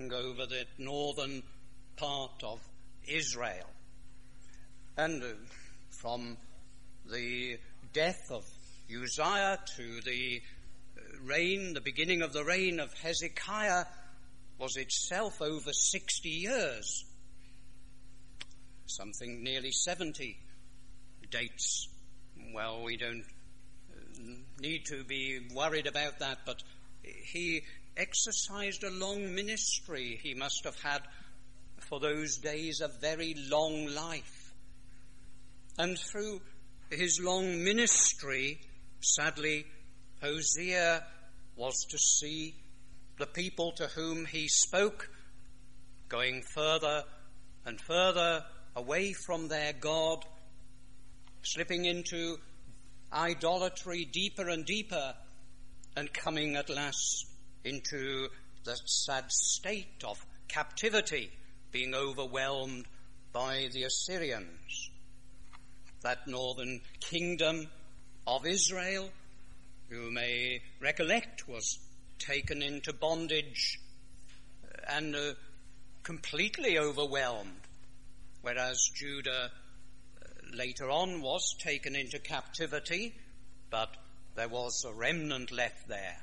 over the northern part of Israel. And from the death of Uzziah to the beginning of the reign of Hezekiah was itself over 60 years. Something nearly 70 dates. Well, we don't need to be worried about that, but he exercised a long ministry. He must have had, for those days, a very long life. And through his long ministry, sadly, Hosea was to see the people to whom he spoke going further and further away from their God, slipping into idolatry deeper and deeper, and coming at last into the sad state of captivity, being overwhelmed by the Assyrians. That northern kingdom of Israel, you may recollect, was taken into bondage and completely overwhelmed, whereas Judah later on was taken into captivity, but there was a remnant left there.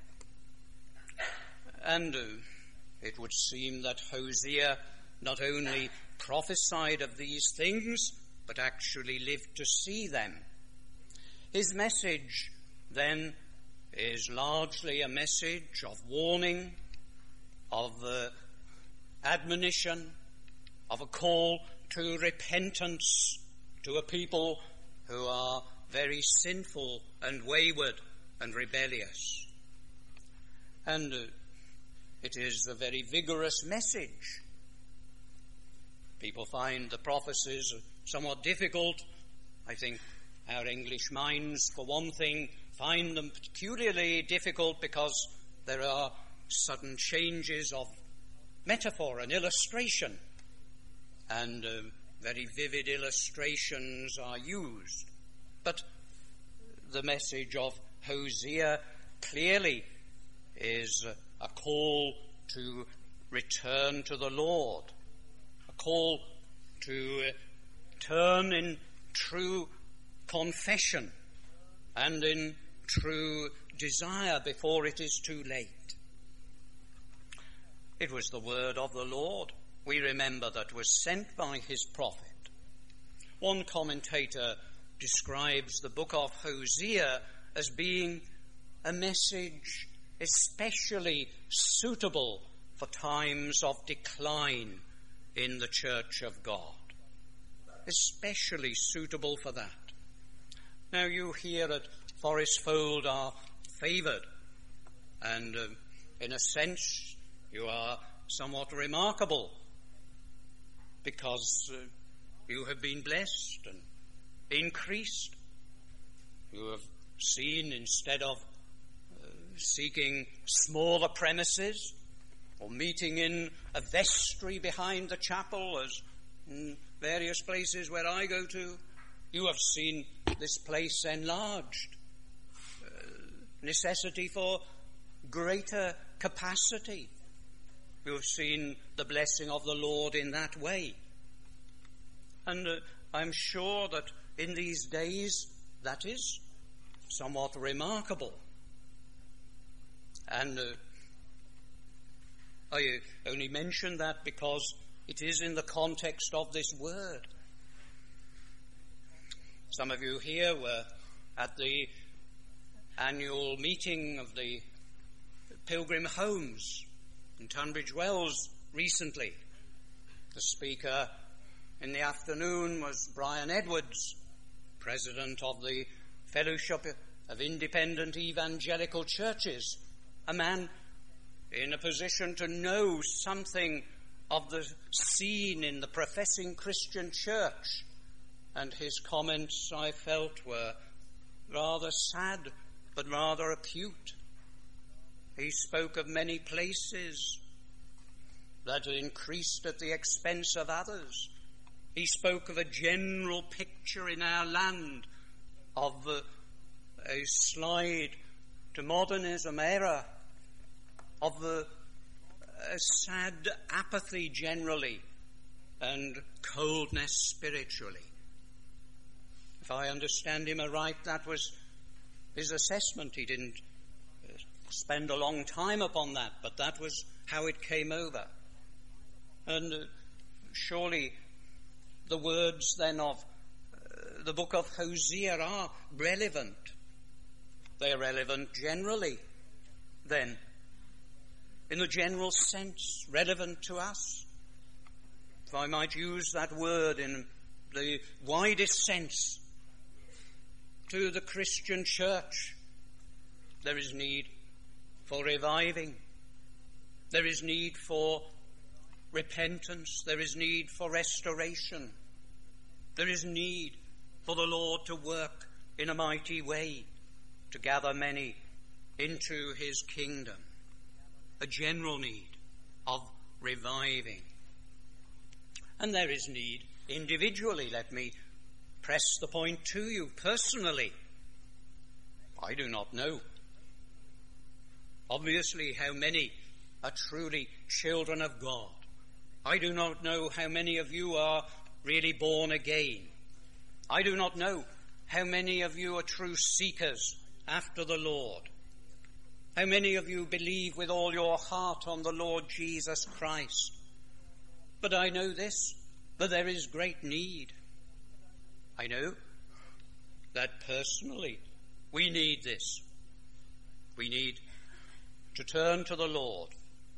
And it would seem that Hosea not only prophesied of these things, but actually lived to see them. His message, then, is largely a message of warning, of admonition, of a call to repentance to a people who are very sinful and wayward and rebellious. And it is a very vigorous message. People find the prophecies somewhat difficult. I think our English minds, for one thing, find them peculiarly difficult because there are sudden changes of metaphor and illustration, and very vivid illustrations are used. But the message of Hosea clearly is a call to return to the Lord, a call to turn in true confession and in true desire before it is too late. It was the word of the Lord, we remember, that was sent by his prophet. One commentator describes the book of Hosea as being a message especially suitable for times of decline in the Church of God. Especially suitable for that. Now, you here at Forest Fold are favoured, and in a sense you are somewhat remarkable, because you have been blessed and increased. You have seen, instead of seeking smaller premises or meeting in a vestry behind the chapel, as in various places where I go to, you have seen this place enlarged. Necessity for greater capacity. You have seen the blessing of the Lord in that way. And I'm sure that in these days that is somewhat remarkable. And I only mention that because it is in the context of this word. Some of you here were at the annual meeting of the Pilgrim Homes in Tunbridge Wells recently. The speaker in the afternoon was Brian Edwards, president of the Fellowship of Independent Evangelical Churches, a man in a position to know something of the scene in the professing Christian church. And his comments, I felt, were rather sad, but rather acute. He spoke of many places that had increased at the expense of others. He spoke of a general picture in our land of a slide to modernism era, of a sad apathy generally and coldness spiritually. If I understand him aright, that was his assessment. He didn't spend a long time upon that, but that was how it came over. And surely the words then of the book of Hosea are relevant. They are relevant generally then, in the general sense, relevant to us. If I might use that word in the widest sense, to the Christian church, there is need for reviving. There is need for repentance. There is need for restoration. There is need for the Lord to work in a mighty way to gather many into his kingdom. A general need of reviving. And there is need individually. Let me press the point to you personally. I do not know, obviously, how many are truly children of God. I do not know how many of you are really born again. I do not know how many of you are true seekers after the Lord. How many of you believe with all your heart on the Lord Jesus Christ? But I know this, that there is great need. I know that personally we need this. We need to turn to the Lord.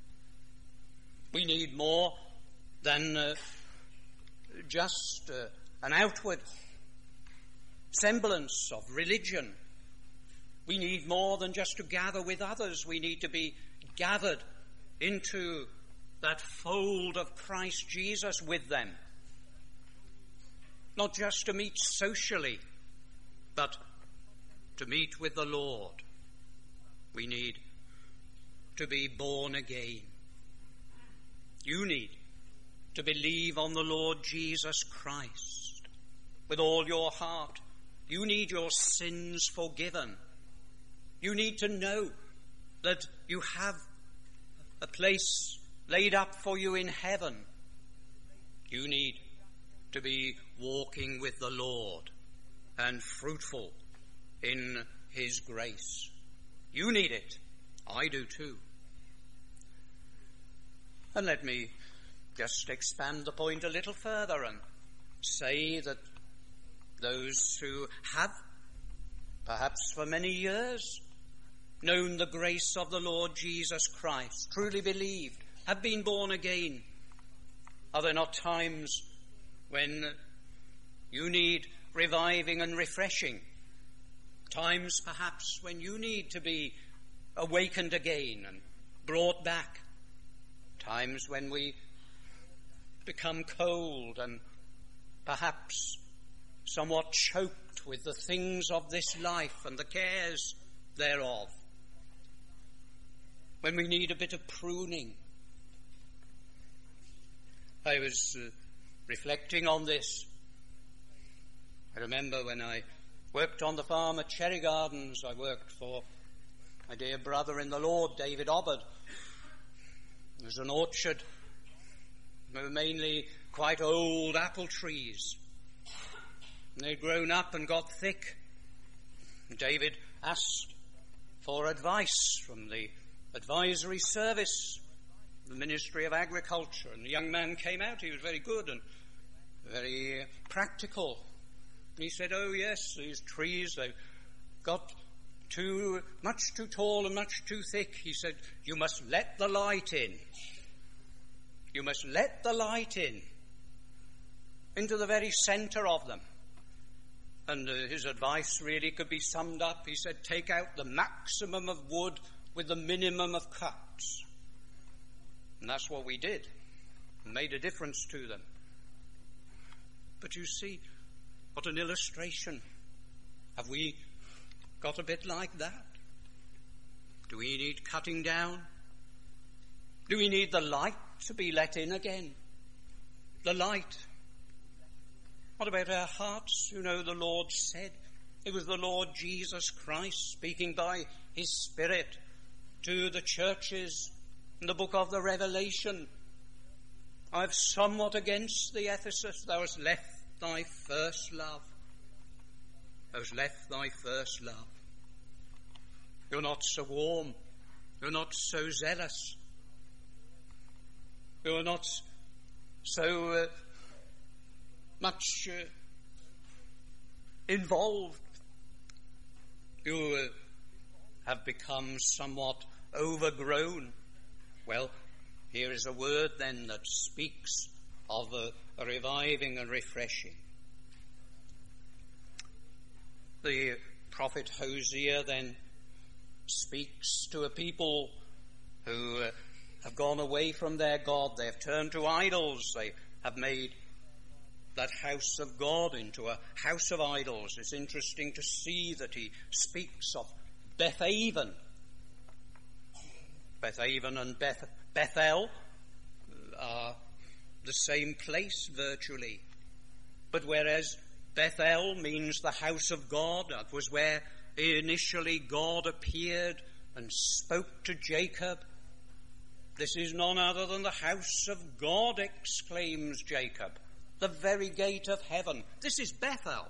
We need more than just an outward semblance of religion. We need more than just to gather with others. We need to be gathered into that fold of Christ Jesus with them. Not just to meet socially, but to meet with the Lord. We need to be born again. You need to believe on the Lord Jesus Christ with all your heart. You need your sins forgiven. You need to know that you have a place laid up for you in heaven. You need to be walking with the Lord and fruitful in his grace. You need it. I do too. And let me just expand the point a little further and say that those who have, perhaps for many years, known the grace of the Lord Jesus Christ, truly believed, have been born again, are there not times when you need reviving and refreshing? Times perhaps when you need to be awakened again and brought back. Times when we become cold and perhaps somewhat choked with the things of this life and the cares thereof. When we need a bit of pruning. I was reflecting on this. I remember when I worked on the farm at Cherry Gardens, I worked for my dear brother in the Lord, David Obbard. There was an orchard. They were mainly quite old apple trees. And they'd grown up and got thick. And David asked for advice from the advisory service, the Ministry of Agriculture. And the young man came out. He was very good and very practical. And he said, oh yes, these trees, they've got much too tall and much too thick. He said, you must let the light in. You must let the light in into the very center of them. And his advice really could be summed up. He said, take out the maximum of wood with the minimum of cuts. And that's what we did. It made a difference to them. But you see, what an illustration. Have we got a bit like that? Do we need cutting down? Do we need the light to be let in again? The light. What about our hearts? You know, the Lord said, it was the Lord Jesus Christ speaking by his Spirit to the churches in the book of the Revelation, I've somewhat against thee, Ephesus, thou hast left thy first love. Thou hast left thy first love. You're not so warm. You're not so zealous. You're not so much involved. You have become somewhat overgrown. Well, here is a word then that speaks of a reviving and refreshing. The prophet Hosea then speaks to a people who have gone away from their God. They have turned to idols. They have made that house of God into a house of idols. It's interesting to see that he speaks of Bethaven. Bethaven and Bethel are the same place virtually. But whereas Bethel means the house of God, that was where initially God appeared and spoke to Jacob. This is none other than the house of God, exclaims Jacob. The very gate of heaven. This is Bethel.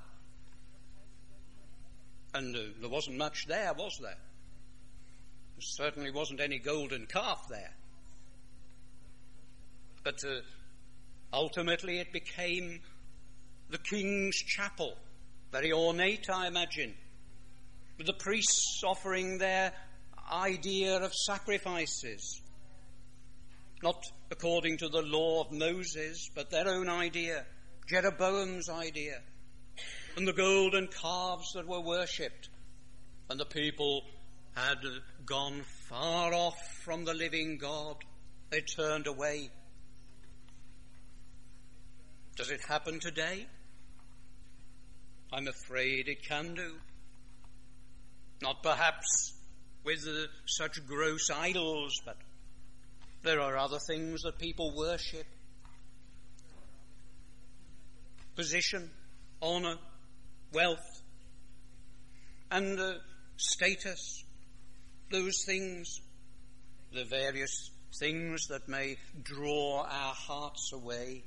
And there wasn't much there, was there? There certainly wasn't any golden calf there. But ultimately it became the king's chapel. Very ornate, I imagine. With the priests offering their idea of sacrifices. Not according to the law of Moses, but their own idea, Jeroboam's idea, and the golden calves that were worshipped. And the people had gone far off from the living God. They turned away. Does it happen today? I'm afraid it can do. Not perhaps with such gross idols, but there are other things that people worship. Position, honor, wealth, and status. Those things, the various things that may draw our hearts away.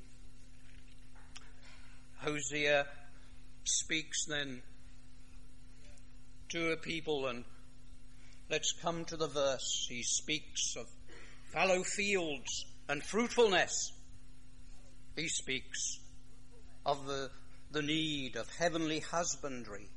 Hosea speaks then to a people, and let's come to the verse. He speaks of fallow fields and fruitfulness. He speaks of the need of heavenly husbandry.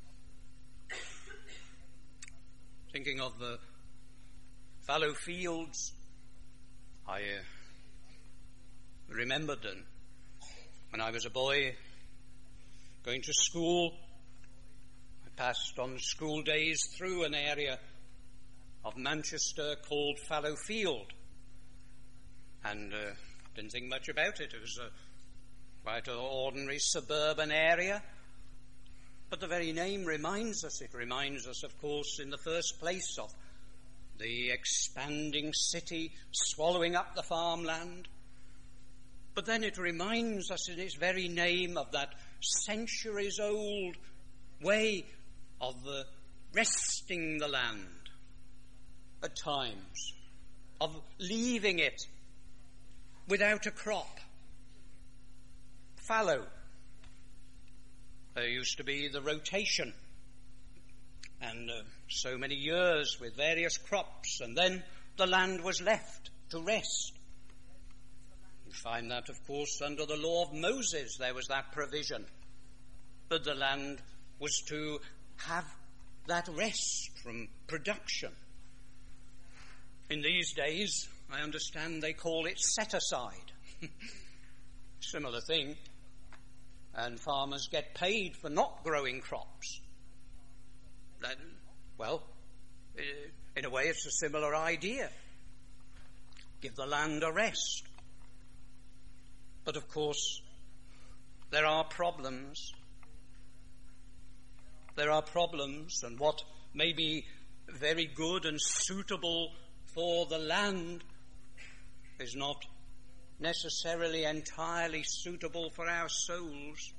Thinking of the fallow fields, I remembered when I was a boy going to school. I passed on school days through an area of Manchester called Fallowfield. And didn't think much about it. It was quite an ordinary suburban area. But the very name reminds us. It reminds us, of course, in the first place of the expanding city swallowing up the farmland. But then it reminds us in its very name of that centuries-old way of resting the land at times, of leaving it without a crop. Fallow. There used to be the rotation, and so many years with various crops, and then the land was left to rest. You find that, of course, under the law of Moses there was that provision, that the land was to have that rest from production. In these days, I understand they call it set aside. Similar thing. And farmers get paid for not growing crops. Well, in a way it's a similar idea. Give the land a rest. But of course, there are problems. There are problems, and what may be very good and suitable for the land is not necessarily entirely suitable for our souls.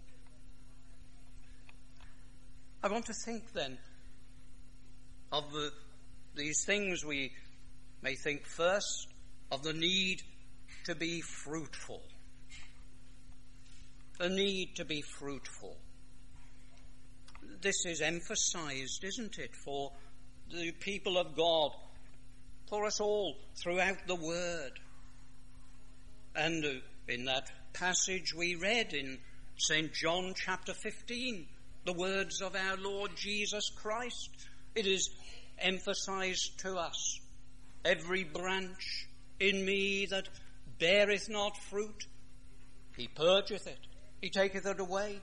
I want to think then of these things. We may think first of the need to be fruitful. The need to be fruitful. This is emphasized, isn't it, for the people of God, for us all throughout the Word. And in that passage we read in St. John chapter 15, the words of our Lord Jesus Christ, it is emphasized to us. Every branch in me that beareth not fruit, he purgeth it, he taketh it away.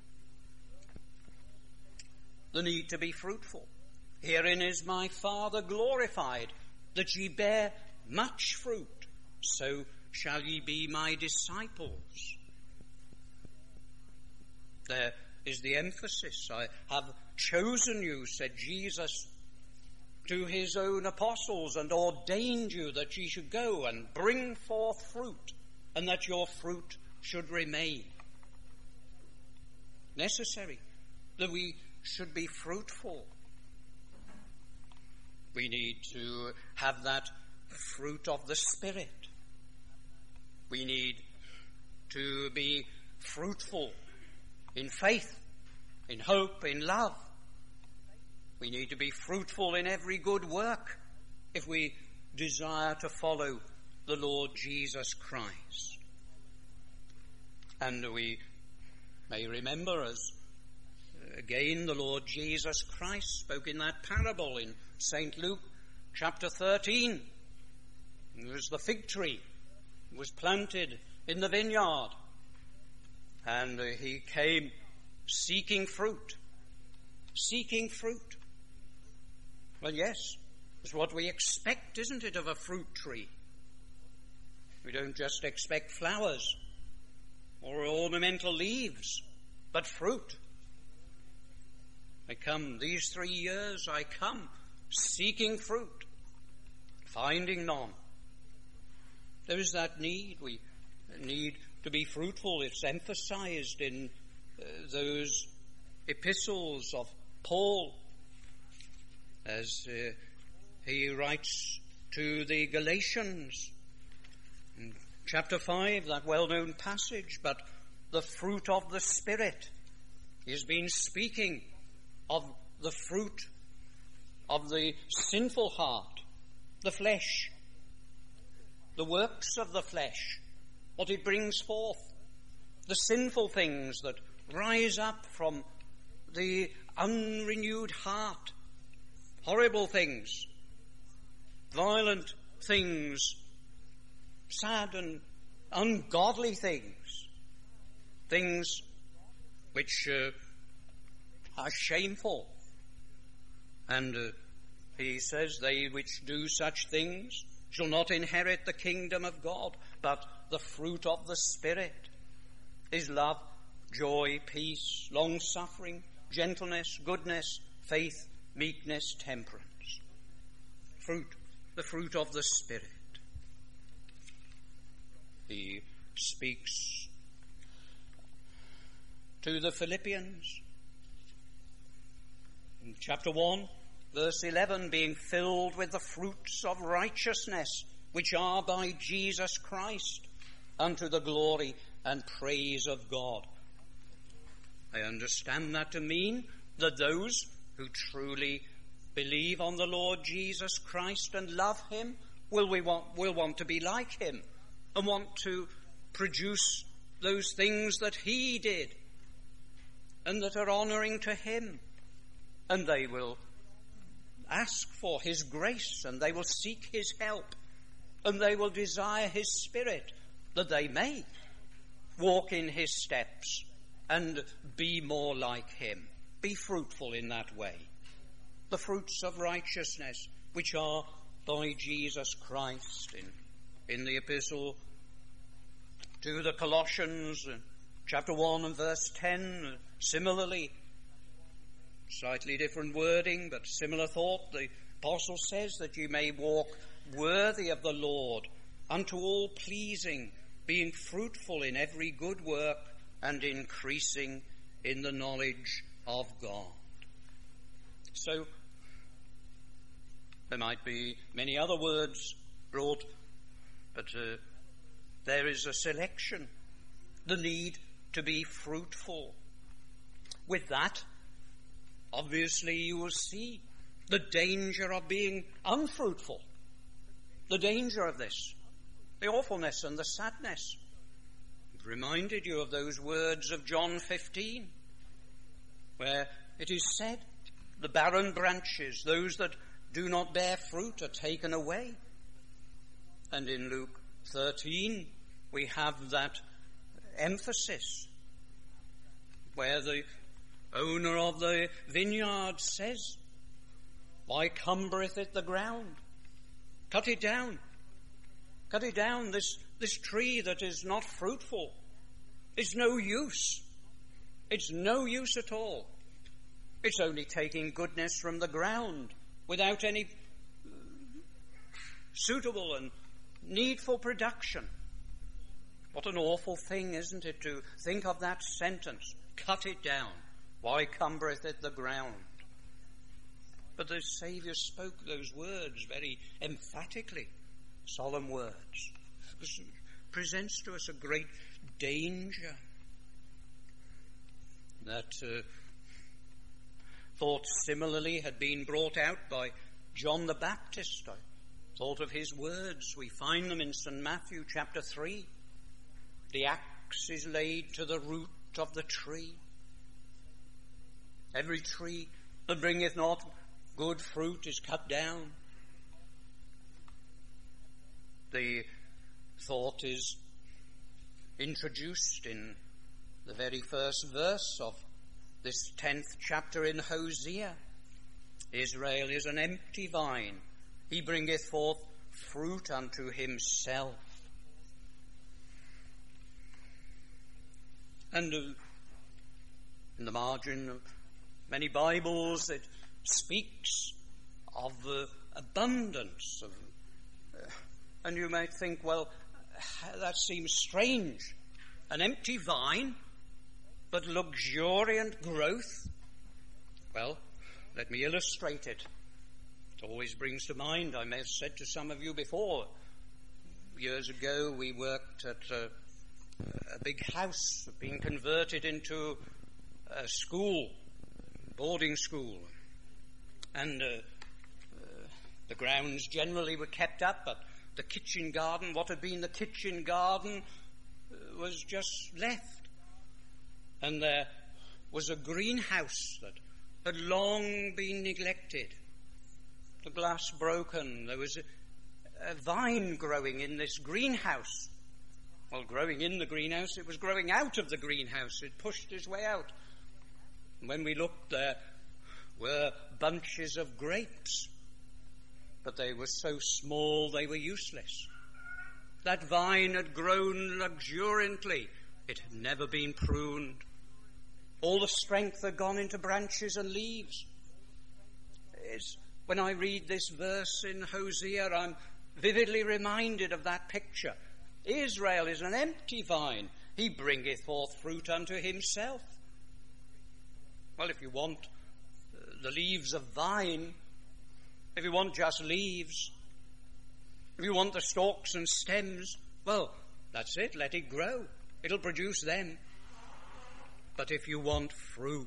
The need to be fruitful. Herein is my Father glorified, that ye bear much fruit, so shall ye be my disciples. There is the emphasis. I have chosen you, said Jesus to his own apostles, and ordained you that ye should go and bring forth fruit, and that your fruit should remain. Necessary that we should be fruitful. We need to have that fruit of the Spirit. We need to be fruitful in faith, in hope, in love. We need to be fruitful in every good work if we desire to follow the Lord Jesus Christ. And we may remember, as again the Lord Jesus Christ spoke in that parable in St. Luke chapter 13. It was the fig tree. It was planted in the vineyard. And he came seeking fruit. Seeking fruit. Well, yes, it's what we expect, isn't it, of a fruit tree? We don't just expect flowers or ornamental leaves, but fruit. These 3 years I come seeking fruit, finding none. There is that need. We need to be fruitful. It's emphasized in those epistles of Paul as he writes to the Galatians in chapter 5, that well-known passage. But the fruit of the Spirit, he's been speaking of the fruit of the sinful heart, the flesh, the works of the flesh, what it brings forth, the sinful things that rise up from the unrenewed heart, horrible things, violent things, sad and ungodly things, things which are shameful. And he says, they which do such things shall not inherit the kingdom of God. But the fruit of the Spirit is love, joy, peace, long-suffering, gentleness, goodness, faith, meekness, temperance. Fruit, the fruit of the Spirit. He speaks to the Philippians in chapter 1, verse 11, being filled with the fruits of righteousness, which are by Jesus Christ, unto the glory and praise of God. I understand that to mean that those who truly believe on the Lord Jesus Christ and love him will want to be like him and want to produce those things that he did and that are honouring to him. And they will ask for his grace, and they will seek his help, and they will desire his Spirit, that they may walk in his steps and be more like him. Be fruitful in that way. The fruits of righteousness, which are by Jesus Christ. In the epistle to the Colossians, chapter 1 and verse 10, similarly, slightly different wording, but similar thought. The apostle says that you may walk worthy of the Lord, unto all pleasing, being fruitful in every good work and increasing in the knowledge of God. So there might be many other words brought But there is a selection, the need to be fruitful. With that, obviously you will see the danger of being unfruitful, the danger of this, the awfulness and the sadness. I've reminded you of those words of John 15, where it is said, the barren branches, those that do not bear fruit, are taken away. And in Luke 13, we have that emphasis where the owner of the vineyard says, why cumbereth it the ground? Cut it down. Cut it down. This tree that is not fruitful is no use. It's no use at all. It's only taking goodness from the ground without any suitable and needful production. What an awful thing, isn't it, to think of that sentence, cut it down. Why cumbereth it the ground? But the Saviour spoke those words very emphatically, solemn words. It presents to us a great danger. That thought similarly had been brought out by John the Baptist. I thought of his words. We find them in St. Matthew chapter 3. The axe is laid to the root of the tree. Every tree that bringeth not good fruit is cut down. The thought is introduced in the very first verse of this 10th chapter in Hosea. Israel is an empty vine. He bringeth forth fruit unto himself. And in the margin of many Bibles it speaks of abundance. And you might think, well, that seems strange. An empty vine, but luxuriant growth. Well, let me illustrate it. It always brings to mind, I may have said to some of you before, years ago we worked at a big house being converted into a school, boarding school. And the grounds generally were kept up, but the kitchen garden, what had been the kitchen garden, was just left. And there was a greenhouse that had long been neglected. The glass broken. There was a vine growing in this greenhouse. Well, growing in the greenhouse, it was growing out of the greenhouse. It pushed its way out. And when we looked, there were bunches of grapes. But they were so small they were useless. That vine had grown luxuriantly. It had never been pruned. All the strength had gone into branches and leaves. When I read this verse in Hosea, I'm vividly reminded of that picture. Israel is an empty vine. He bringeth forth fruit unto himself. Well, if you want the leaves of vine, if you want just leaves, if you want the stalks and stems, well, that's it. Let it grow. It'll produce them. But if you want fruit,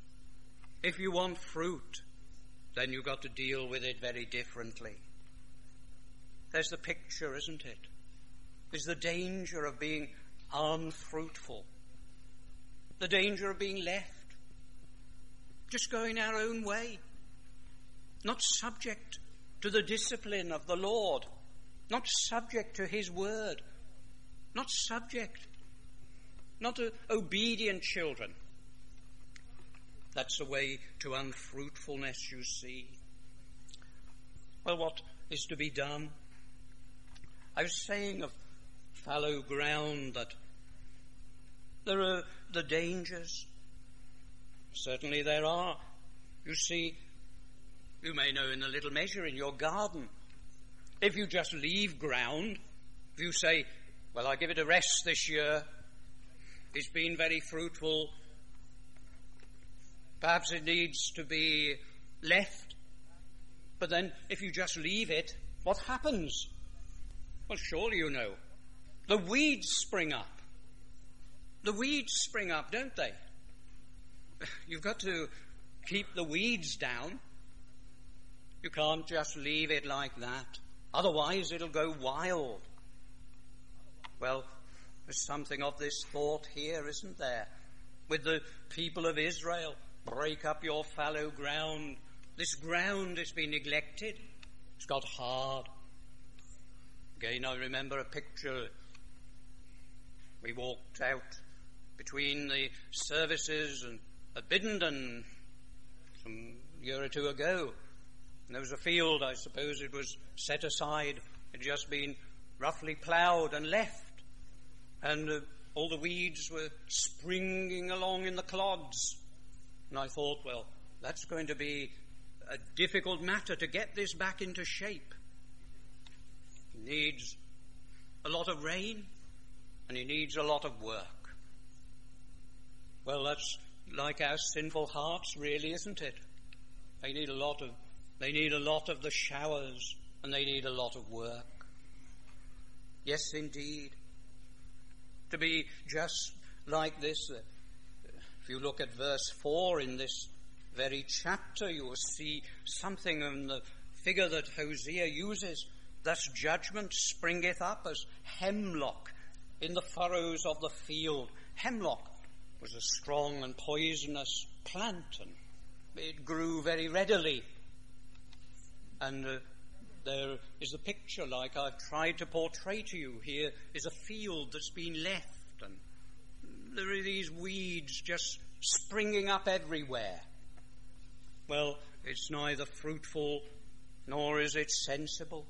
then you've got to deal with it very differently. There's the picture, isn't it? There's the danger of being unfruitful. The danger of being left. Just going our own way. Not subject to the discipline of the Lord. Not subject to his word. Not obedient children. That's the way to unfruitfulness, you see. Well, what is to be done? I was saying of fallow ground that there are the dangers. Certainly there are. You see, you may know in a little measure in your garden. If you just leave ground, if you say, well, I'll give it a rest this year, it's been very fruitful, perhaps it needs to be left. But then if you just leave it, what happens? Well, surely you know. The weeds spring up. The weeds spring up, don't they? You've got to keep the weeds down. You can't just leave it like that. Otherwise it'll go wild. Well, there's something of this thought here, isn't there? With the people of Israel, break up your fallow ground. This ground has been neglected. It's got hard. Again, I remember a picture. We walked out between the services at Biddenden some year or two ago. And there was a field, I suppose it was set aside. It had just been roughly ploughed and left. And all the weeds were springing along in the clods. And I thought, well, that's going to be a difficult matter to get this back into shape. It needs a lot of rain, and it needs a lot of work. Well, that's like our sinful hearts, really, isn't it? They need a lot of the showers, and they need a lot of work. Yes, indeed. To be just like this, if you look at verse 4 in this very chapter, you will see something in the figure that Hosea uses. Thus judgment springeth up as hemlock in the furrows of the field. Hemlock was a strong and poisonous plant, and it grew very readily. And there is a picture like I've tried to portray to you. Here is a field that's been left, and there are these weeds just springing up everywhere. Well, it's neither fruitful nor is it sensible.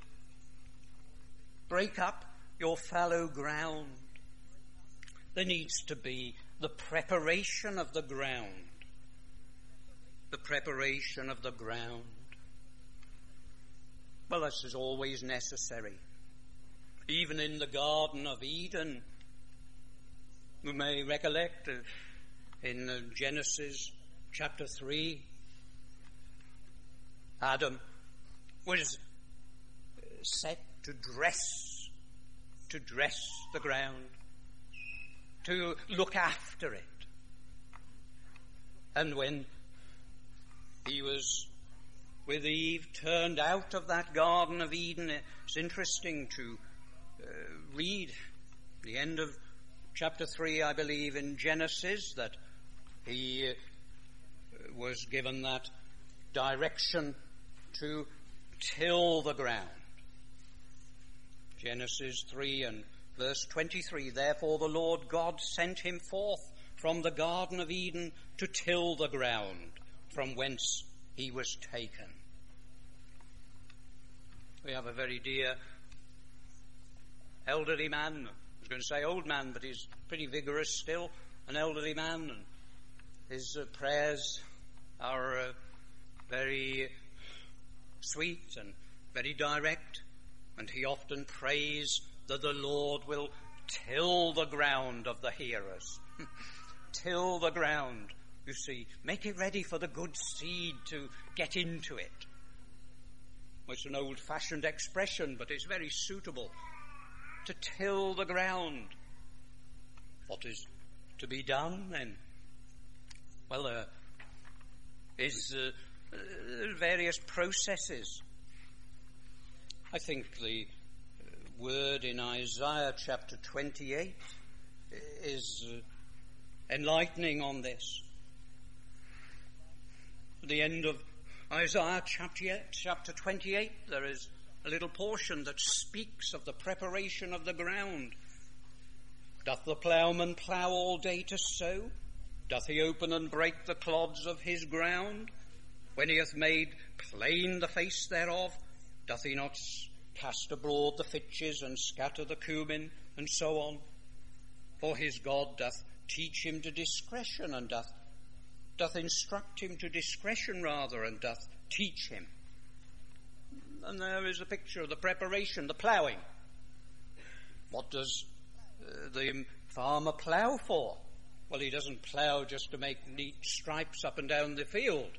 Break up your fallow ground. There needs to be the preparation of the ground. The preparation of the ground. Well, this is always necessary. Even in the Garden of Eden, you may recollect in Genesis chapter 3, Adam was set to dress the ground, to look after it. And when he was with Eve, turned out of that Garden of Eden, it's interesting to read the end of chapter 3, I believe, in Genesis, that he was given that direction to till the ground. Genesis 3 and verse 23, therefore the Lord God sent him forth from the Garden of Eden to till the ground from whence he was taken. We have a very dear elderly man. I was going to say old man, but he's pretty vigorous still, an elderly man. And his prayers are very sweet and very direct. And he often prays that the Lord will till the ground of the hearers. Till the ground, you see. Make it ready for the good seed to get into it. Well, it's an old-fashioned expression, but it's very suitable. To till the ground. What is to be done then? Well, there is various processes. I think the word in Isaiah chapter 28 is enlightening on this. At the end of Isaiah chapter 28, there is a little portion that speaks of the preparation of the ground. Doth the ploughman plough all day to sow? Doth he open and break the clods of his ground? When he hath made plain the face thereof, doth he not cast abroad the fitches and scatter the cumin, and so on? For his God doth teach him to discretion, and doth instruct him to discretion rather, and doth teach him. And there is a picture of the preparation, the ploughing. What does the farmer plough for? Well, he doesn't plough just to make neat stripes up and down the field.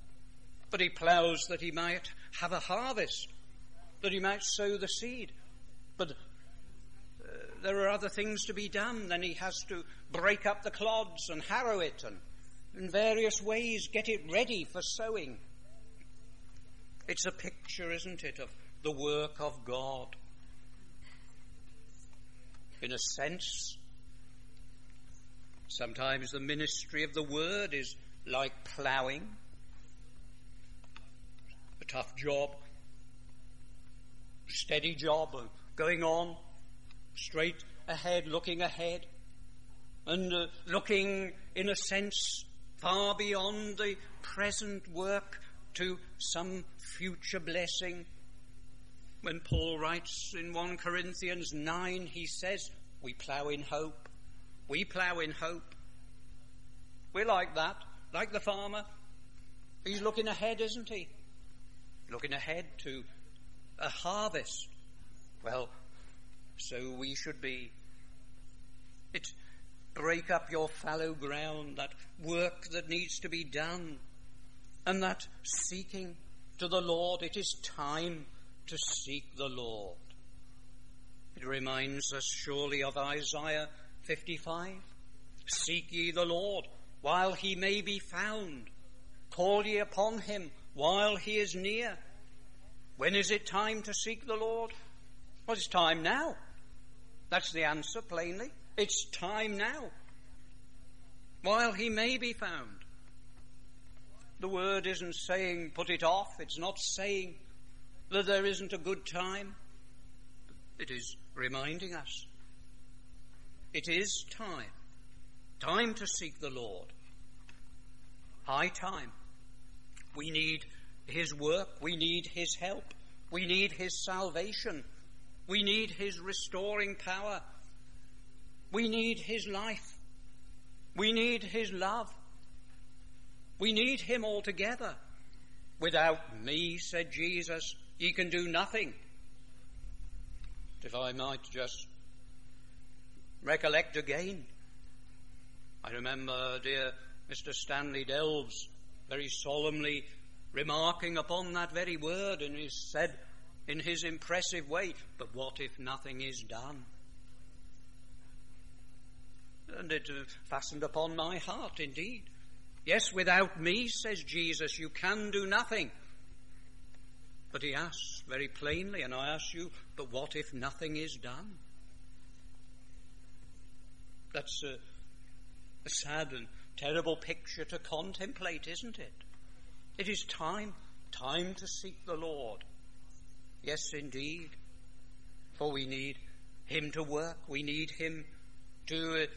But he ploughs that he might have a harvest, that he might sow the seed. But there are other things to be done. Then he has to break up the clods and harrow it and in various ways get it ready for sowing. It's a picture, isn't it, of the work of God. In a sense, sometimes the ministry of the word is like ploughing. A tough job, steady job of going on, straight ahead, looking ahead, and looking, in a sense, far beyond the present work to some future blessing. When Paul writes in 1 Corinthians 9, he says, we plough in hope. We plough in hope. We're like that, like the farmer. He's looking ahead, isn't he? Looking ahead to a harvest. Well, so we should be. It's break up your fallow ground, that work that needs to be done, and that seeking to the Lord. It is time to seek the Lord. It reminds us surely of Isaiah 55. Seek ye the Lord while he may be found. Call ye upon him while he is near. When is it time to seek the Lord? Well, it's time now. That's the answer, plainly. It's time now. While he may be found. The word isn't saying put it off. It's not saying that there isn't a good time. It is reminding us. It is time. Time to seek the Lord. High time. We need his work. We need his help. We need his salvation. We need his restoring power. We need his life. We need his love. We need him altogether. Without me, said Jesus, ye can do nothing. If I might just recollect again, I remember dear Mr. Stanley Delves very solemnly remarking upon that very word, and he said in his impressive way, but what if nothing is done? And it fastened upon my heart indeed. Yes, without me, says Jesus, you can do nothing. But he asks very plainly, and I ask you, but what if nothing is done? That's a sad and terrible picture to contemplate, isn't it? It is time to seek the Lord. Yes, indeed. For we need him to work. We need him to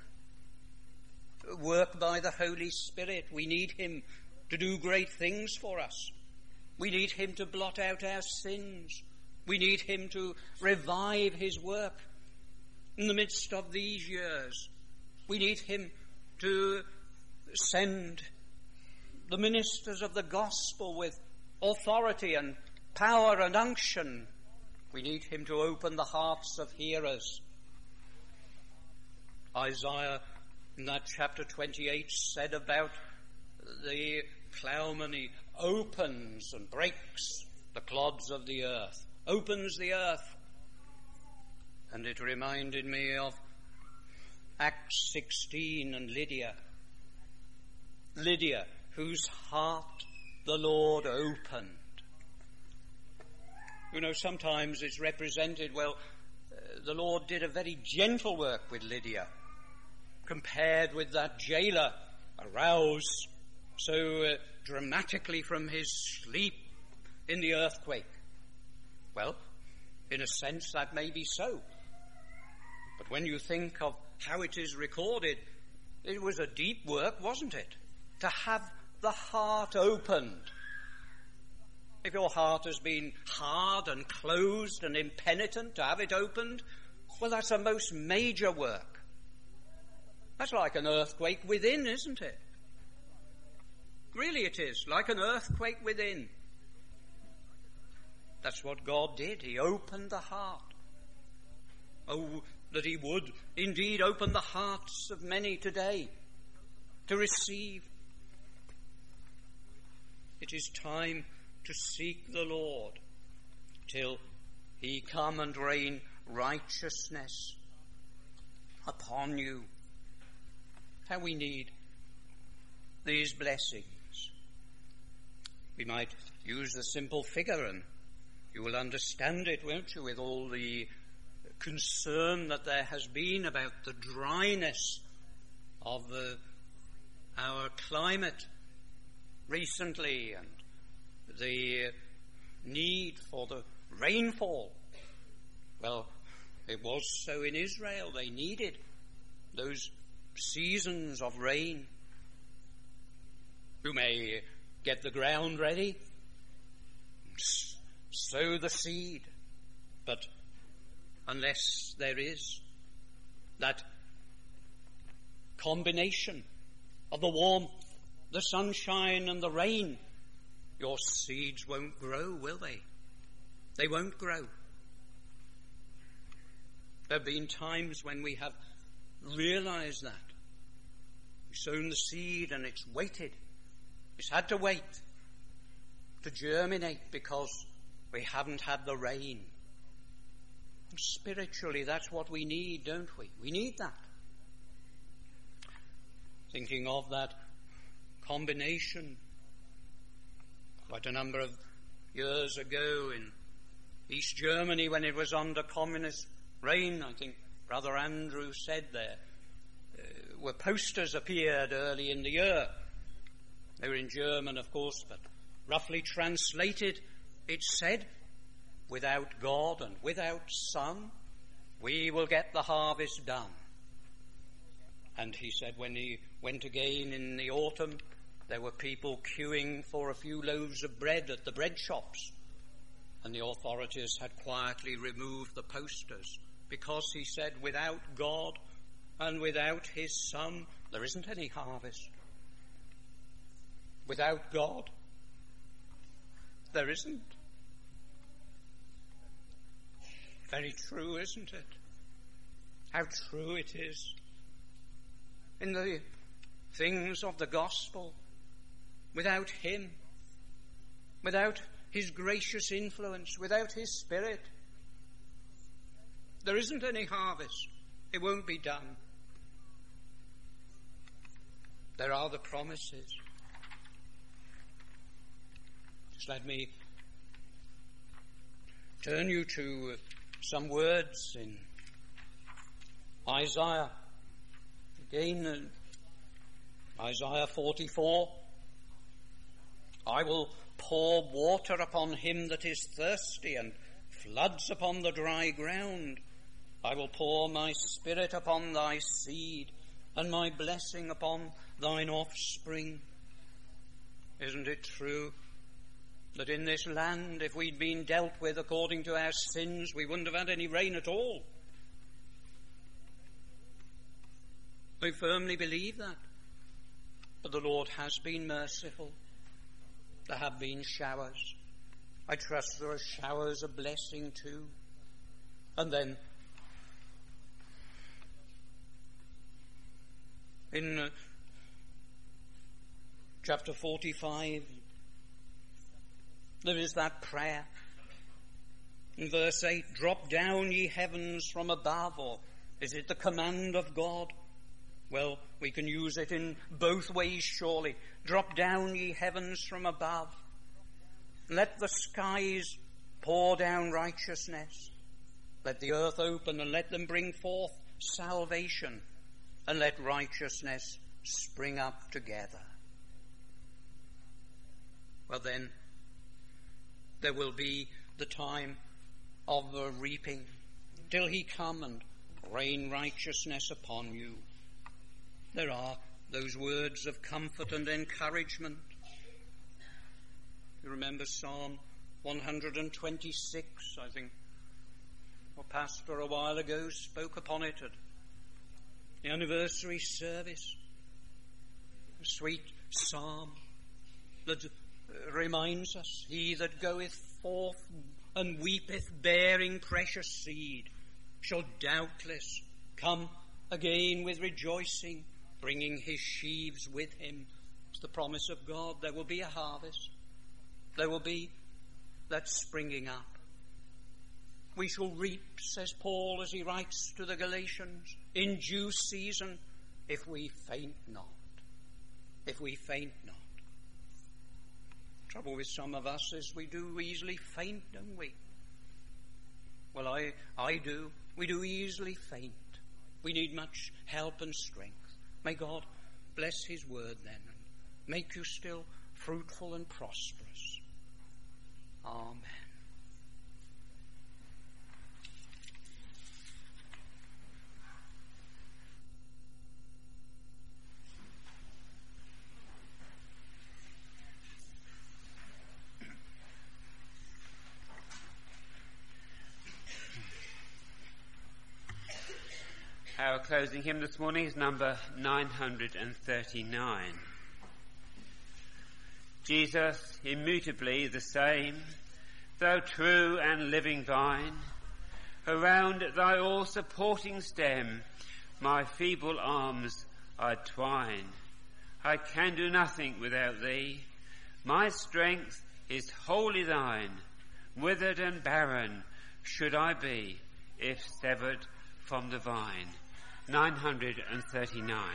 work by the Holy Spirit. We need him to do great things for us. We need him to blot out our sins. We need him to revive his work in the midst of these years. We need him to send the ministers of the gospel with authority and power and unction. We need him to open the hearts of hearers. Isaiah in that chapter 28 said about the plowman, he opens and breaks the clods of the earth, opens the earth. And it reminded me of Acts 16 and Lydia. Lydia, whose heart the Lord opened. You know, sometimes it's represented, the Lord did a very gentle work with Lydia, compared with that jailer aroused so dramatically from his sleep in the earthquake. Well, in a sense that may be so. But when you think of how it is recorded, it was a deep work, wasn't it? To have the heart opened. If your heart has been hard and closed and impenitent, to have it opened, well, that's a most major work. That's like an earthquake within, isn't it? Really it is, like an earthquake within. That's what God did. He opened the heart. Oh, that he would indeed open the hearts of many today to receive. It is time to seek the Lord till he come and reign righteousness upon you. How we need these blessings. We might use the simple figure, and you will understand it, won't you, with all the concern that there has been about the dryness of our climate recently, and the need for the rainfall. Well, it was so in Israel. They needed those seasons of rain. You may get the ground ready, sow the seed, but unless there is that combination of the warmth, the sunshine and the rain, your seeds won't grow, will they? They won't grow. There have been times when we have realized that. We've sown the seed and it's waited. It's had to wait to germinate because we haven't had the rain. And spiritually, that's what we need, don't we? We need that. Thinking of that combination, quite a number of years ago in East Germany when it was under communist reign, I think Brother Andrew said there, where posters appeared early in the year. They were in German, of course, but roughly translated, it said, without God and without sun, we will get the harvest done. And he said when he went again in the autumn, there were people queuing for a few loaves of bread at the bread shops. And the authorities had quietly removed the posters because, he said, without God and without his Son, there isn't any harvest. Without God, there isn't. Very true, isn't it? How true it is. In the things of the gospel, without him, without his gracious influence, without his Spirit, there isn't any harvest. It won't be done. There are the promises. Just let me turn you to some words in Isaiah. Again, Isaiah 44. I will pour water upon him that is thirsty, and floods upon the dry ground. I will pour my Spirit upon thy seed, and my blessing upon thine offspring. Isn't it true that in this land, if we'd been dealt with according to our sins, we wouldn't have had any rain at all? I firmly believe that. But the Lord has been merciful. There have been showers. I trust there are showers of blessing too. And then in chapter 45, there is that prayer. In verse 8, drop down ye heavens from above, or is it the command of God? Well, we can use it in both ways, surely. Drop down ye heavens from above. Let the skies pour down righteousness. Let the earth open and let them bring forth salvation. And let righteousness spring up together. Well then, there will be the time of the reaping, till he come and rain righteousness upon you. There are those words of comfort and encouragement. You remember Psalm 126, I think. Our pastor a while ago spoke upon it at the anniversary service. A sweet psalm that reminds us, he that goeth forth and weepeth bearing precious seed shall doubtless come again with rejoicing, bringing his sheaves with him. It's the promise of God. There will be a harvest. There will be that springing up. We shall reap, says Paul as he writes to the Galatians, in due season, if we faint not. If we faint not. Trouble with some of us is we do easily faint, don't we? Well, I do. We do easily faint. We need much help and strength. May God bless his word then and make you still fruitful and prosperous. Amen. Our closing hymn this morning is number 939. Jesus, immutably the same, thou true and living vine, around thy all-supporting stem my feeble arms I twine. I can do nothing without thee, my strength is wholly thine. Withered and barren should I be if severed from the vine. 939.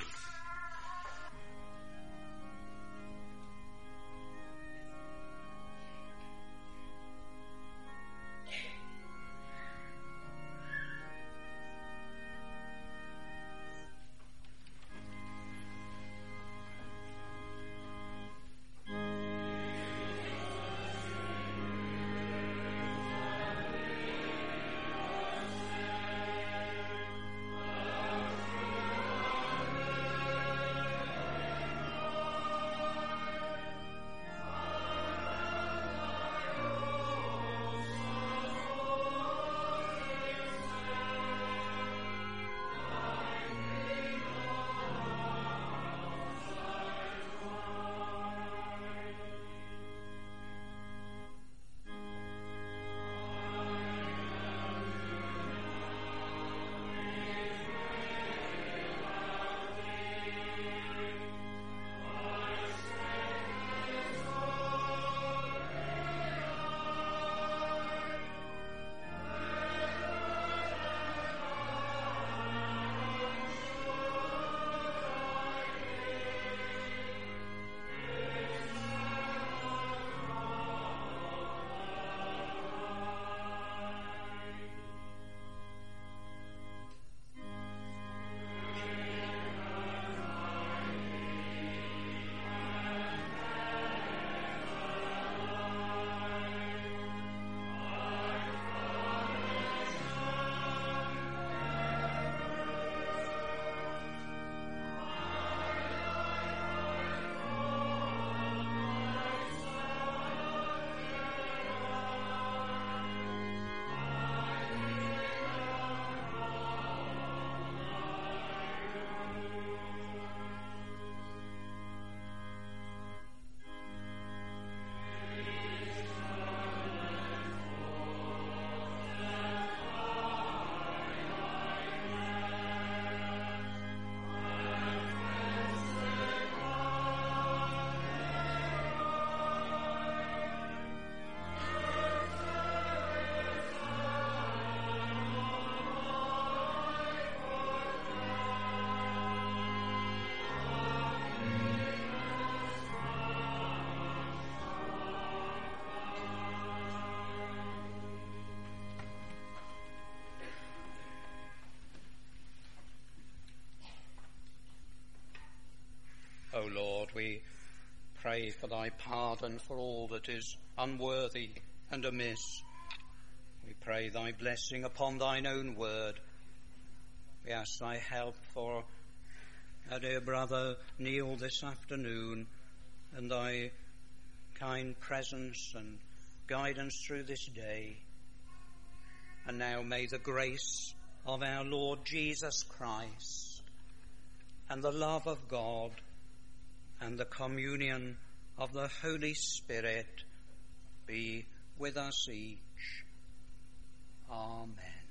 O Lord, we pray for thy pardon for all that is unworthy and amiss. We pray thy blessing upon thine own word. We ask thy help for our dear brother Neil this afternoon, and thy kind presence and guidance through this day. And now may the grace of our Lord Jesus Christ and the love of God and the communion of the Holy Spirit be with us each. Amen.